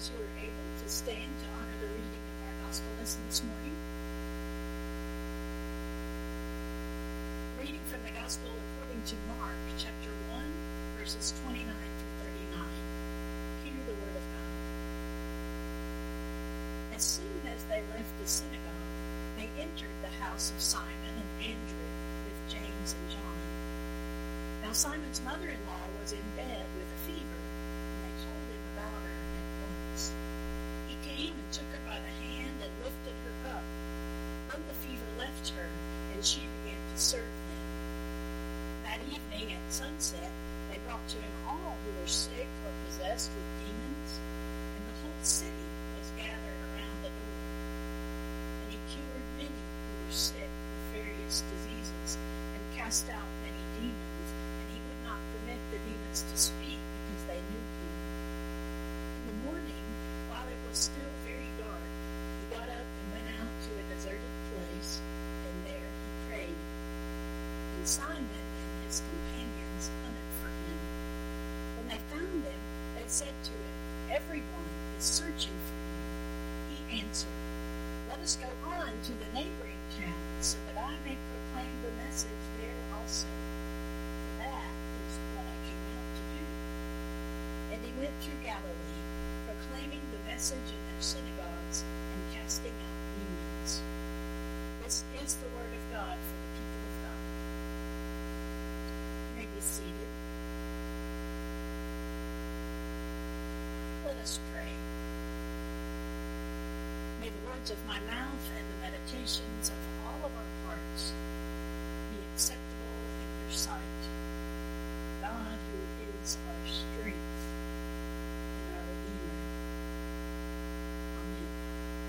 those who are able to stand to honor the reading of our gospel lesson this morning. Reading from the gospel according to Mark, chapter 1, verses 29 through 39. Hear the word of God. As soon as they left the synagogue, they entered the house of Simon and Andrew with James and John. Now Simon's mother-in-law was in bed with a fever, and they told him about her at once. He came and took her by the hand and lifted her up. Then the fever left her, and she began to serve them. That evening at sunset, they brought to him all who were sick or possessed with demons, and the whole city was gathered around the door. And he cured many who were sick with various diseases, and cast out many demons, and he would not permit the demons to speak because they knew him. In the morning, while it was still very dark, he got up and went out to a deserted place, and there he prayed. And Simon and his companions hunted for him. When they found him, they said to him, "Everyone is searching for you." He answered, "Let us go on to the neighboring towns, so that I may proclaim the message there also. For that is what I came out to do." And he went through Galilee, proclaiming the message in their synagogues and casting out demons. This is the word of God for the people of God. You may be seated. Let us pray. May the words of my mouth and the meditations of all of our hearts be acceptable in your sight, God, who is our strength and our Redeemer. Amen.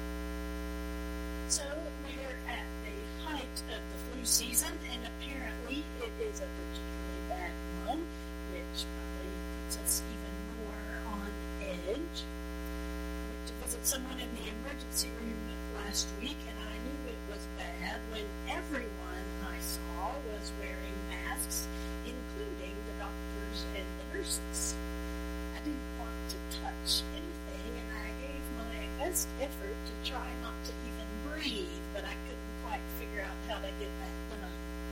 So we're at the height of the flu season, and apparently it is a particularly bad one, which probably puts us even more on edge. I went to visit someone in the emergency room last week, and I knew it was bad when everyone I saw was wearing masks, including the doctors and the nurses. I didn't want to touch anything, and I gave my best effort to try not to even breathe, but I couldn't quite figure out how to get that done.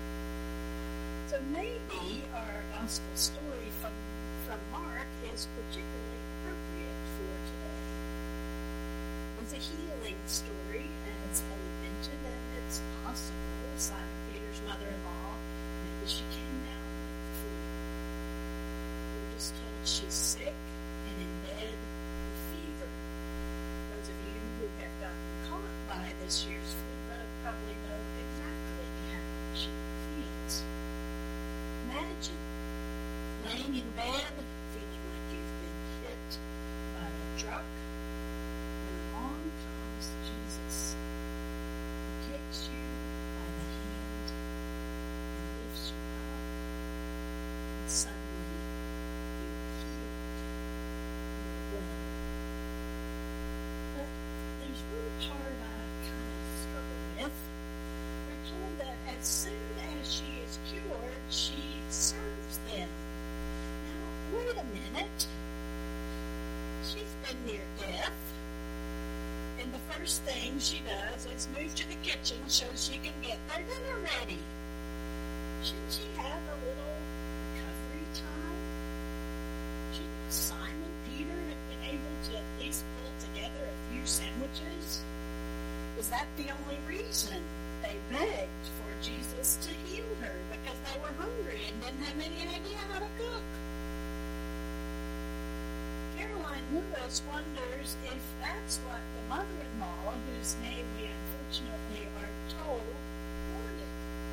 So maybe our gospel story from Mark is particularly appropriate for today. It's a healing story, as Ellie mentioned, and it's possible Simon Peter's mother-in-law, maybe she came down with the flu. We're just told she's sick and in bed with fever. Those of you who have gotten caught by this year's flu bug probably know exactly how she feels. Imagine laying in bed, feeling like you've been hit by a truck, when along comes Jesus. He takes you by the hand and lifts you up, and suddenly you're healed. You're well. But there's one part I kind of struggle with. We're told that as soon as she is cured, she serves them. Now, wait a minute. She's been near death, and the first thing she does is move to the kitchen so she can get their dinner ready. Shouldn't she have a little recovery time? Shouldn't Simon Peter have been able to at least pull together a few sandwiches? Was that the only reason they begged for Jesus to heal her? Because they were hungry and didn't have any idea how to cook? Caroline Lewis wonders if that's what the mother-in-law, whose name we unfortunately are told, wanted.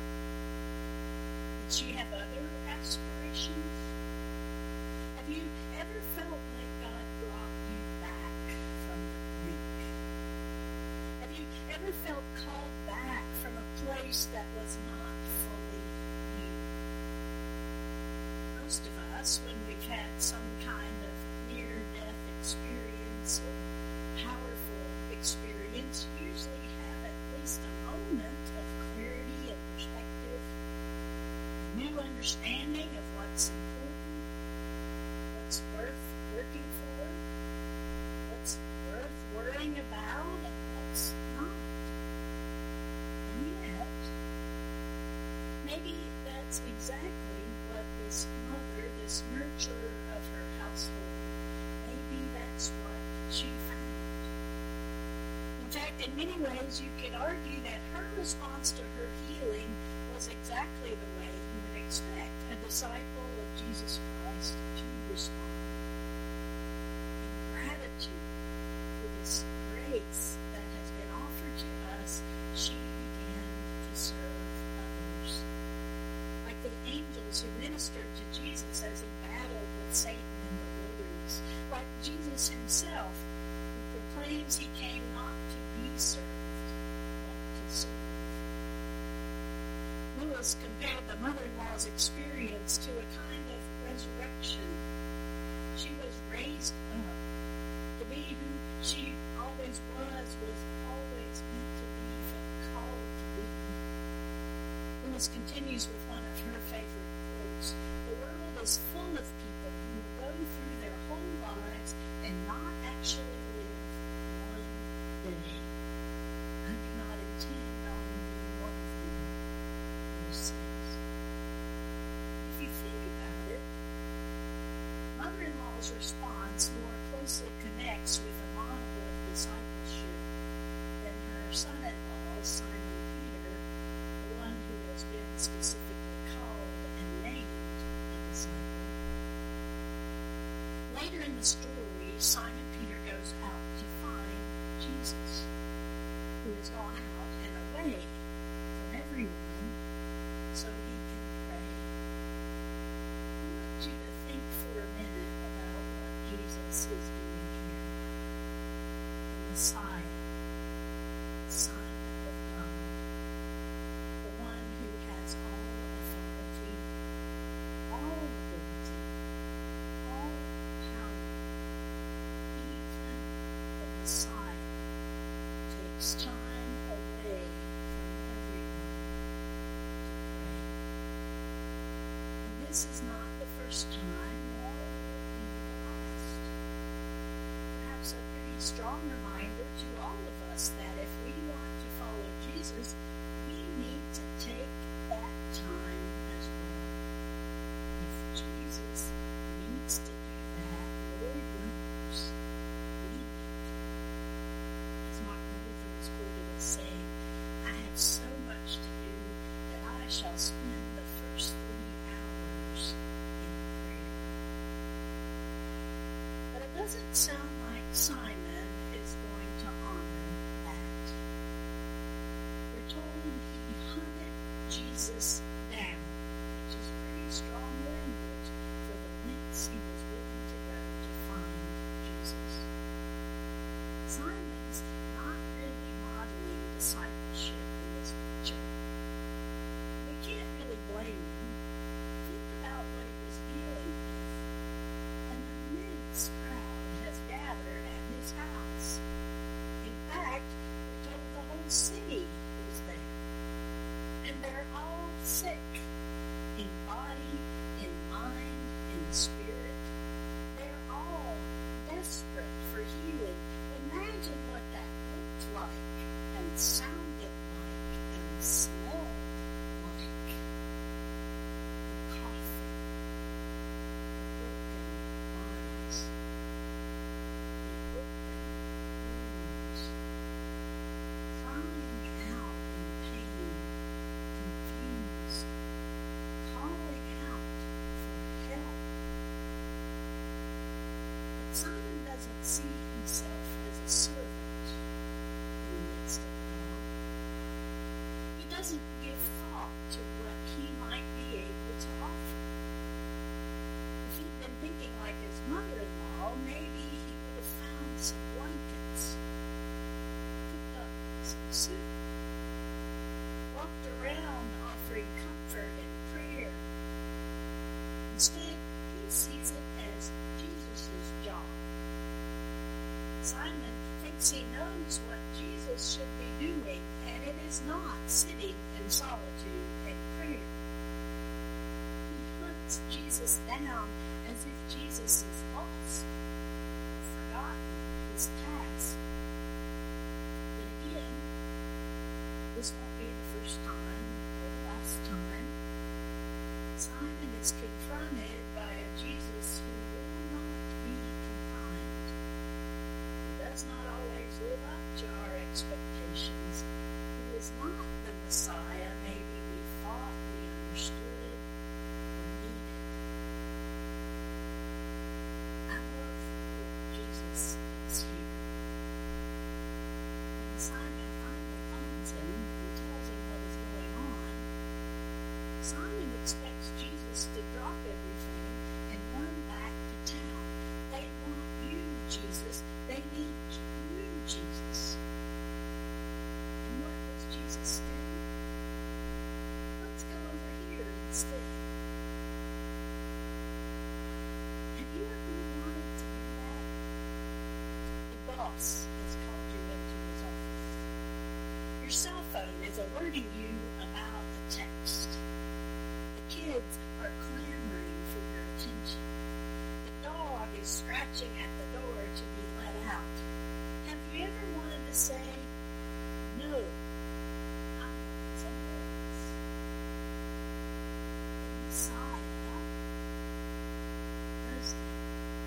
Did she have other aspirations? Have you ever felt like God brought you back from the brink? Have you ever felt called back from a place that was not fully you? Most of us, when we've had some kind of near-death experience or powerful experience, usually have at least a moment of clarity and perspective, a new understanding of what's important, what's worth working for, what's that's exactly what this mother, this nurturer of her household, maybe that's what she found. In fact, in many ways, you could argue that her response to her healing was exactly the way you would expect a disciple of Jesus Christ to respond. In gratitude for this grace that has been offered to us, she began to serve others. Like the angels who ministered to Jesus as he battled with Satan in the wilderness. Like Jesus himself, who proclaims he came not to be served, but to serve. Lewis compared the mother-in-law's experience to a kind of resurrection. She was raised up to be who she always was always meant to be, felt called to be. Lewis continues with one of her favorite quotes. The world is full of people who will go through their whole lives and not actually live one day. I do not intend on being one of them, Lewis says. If you think about it, mother-in-law's response more closely connects with a model of discipleship than her son-in-law, Simon Peter, the one who has been specifically called and named a disciple. Later in the story, Simon Peter goes out to find Jesus, who has gone out and away from everyone so he can pray. I want you to think for a minute about what Jesus is doing here. The Messiah, the Son of God, the one who has all authority, all ability, all power. Even the Messiah takes time away from everyone to pray. And this is not the first time, nor will it be the last. Perhaps a pretty strong reminder to all of us that if we want to follow Jesus, we need to take that time as well. If Jesus needs to do that, Lord knows we need to. As Martin Luther was quoted as saying, I have so much to do that I shall spend the first 3 hours in prayer. But it doesn't sound like Simon is going to honor that. We're told he hunted Jesus down, which is pretty strong language for the lengths he was willing to go to find Jesus. Simon's not really modeling discipleship in this picture. We can't really blame him. Think about what he was dealing with. An immense crowd has gathered at his house. In fact, we're told the whole city is there. And they're all sick. In body, in mind, in spirit. They're all desperate for healing. Imagine what that looked like and sounded like and smelled like. The coughing, the broken bodies, the open wounds, crying out in pain, confused, calling out for help. But Simon doesn't see himself as a servant in the midst of it all. He doesn't give thought to what he might be able to offer. If he'd been thinking like his mother-in-law, maybe he would have found some blankets, cooked up some soup, walked around offering comfort and prayer. Instead, he sees it as Jesus' job. Simon thinks he knows what Jesus should be doing, and it is not sitting in solitude and prayer. He hunts Jesus down as if Jesus is lost, forgotten his task. But again, this won't be the first time or the last time. Simon is confronted by a Jesus who will not be confined, who does not always live up to our expectations, who is not the Messiah maybe we thought we understood or needed. I love that Jesus is here. When Simon finally finds him and tells him what is going on, Simon expects Jesus to drop everything and run back to town. They want you, Jesus. They need you, Jesus. And what does Jesus do? Let's go over here instead. Have you ever wanted to do that? The boss has called you into his office. Your cell phone is alerting you about a text. The kids are clamoring for your attention. The dog is scratching at the door to be let out. Have you ever wanted to say, no, I'm going somewhere else? The Messiah does that.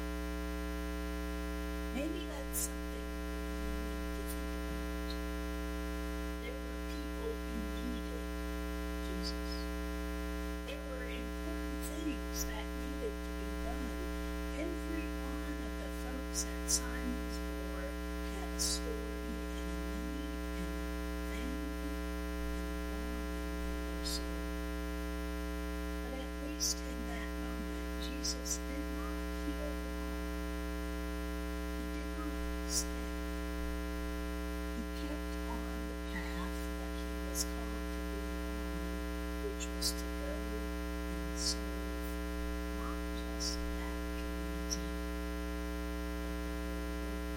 Maybe that's something you need to think about. There were people who needed Jesus. There were important things that needed to be done. Every one of the folks at Simon's door had a story and a need and a family and a longing in their soul. But at least in that moment, Jesus did not heal them all. He did not stay. He kept on the path that he was called to be on, which was to go and serve not just that community, but the whole world.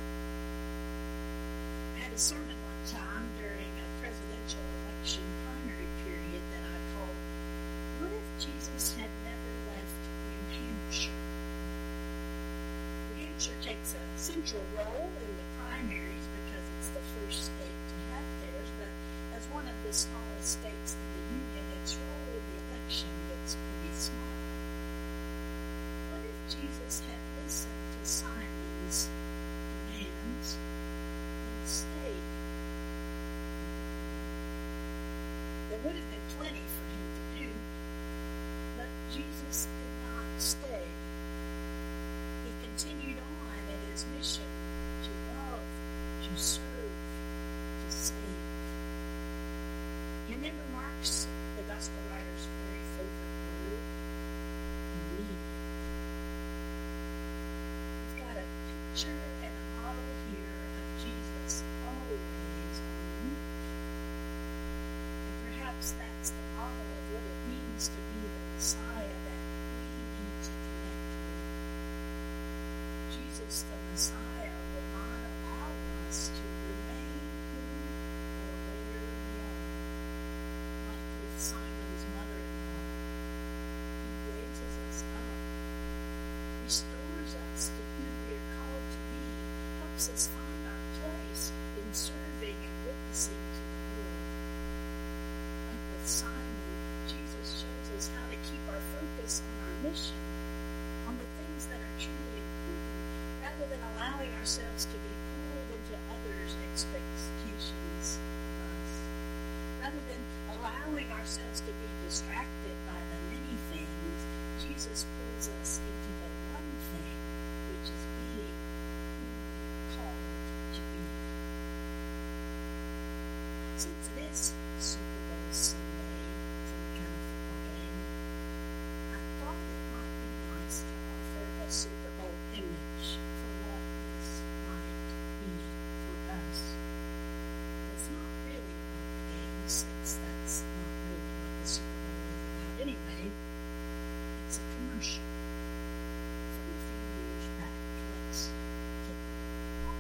I had a sermon one time during a presidential election primary period that I called, "What if Jesus had never left New Hampshire?" New Hampshire takes a central role in the primaries because it's the first state to have theirs, but as one of the smallest states in the Union, its role in the election gets pretty small. What if Jesus had listened to Simon's demands and stayed? There would have been plenty for him to do, but Jesus did not stay. He continued on in his mission to love, to serve, to save. You remember Mark's, the gospel writer's very favorite word? Immediate. We've got a picture and a model here of Jesus always on the move. And perhaps that's the model of what it means to be the Messiah that we need to connect with. Jesus, the Messiah, will not allow us to remain who or where we are. Like with Simon's mother-in-law, he raises us up, restores us to who we are called to be, helps us find our place in serving and witnessing to the world. Like with Simon, Jesus shows us how to keep our focus on our mission, on the things that are truly important, rather than allowing ourselves to be pulled into others' expectations of us. Rather than allowing ourselves to be distracted by the many things, Jesus pulls us into the one thing, which is being who we are called to be. Since it is Super Bowl Sunday for the kind of football game, I thought it might be nice to offer a Super Bowl image for what this might be for us. It's not really about the game, since that's not really what the Super Bowl is about anyway. It's a commercial from a few years back. Let's take a look.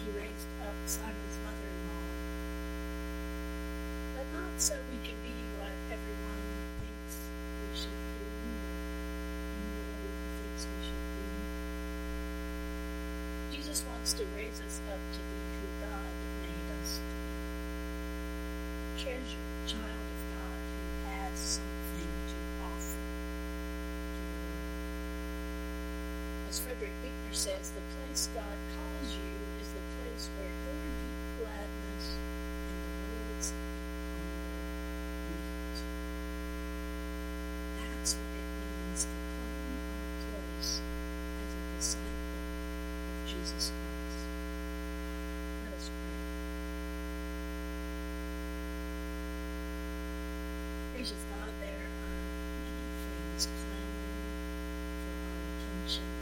he raised up Simon's mother-in-law, but not so we can be what everyone thinks we should be, or everyone thinks we should be. Jesus wants to raise us up to be who God made us to be. A treasured child of God who has something to offer to the world. As Frederick Buechner says, the place God calls you is the place where your deep gladness and the world's hunger meet. That's what it means to claim our place as a disciple of Jesus Christ. Let us pray. Gracious God, there are many things clamoring for our attention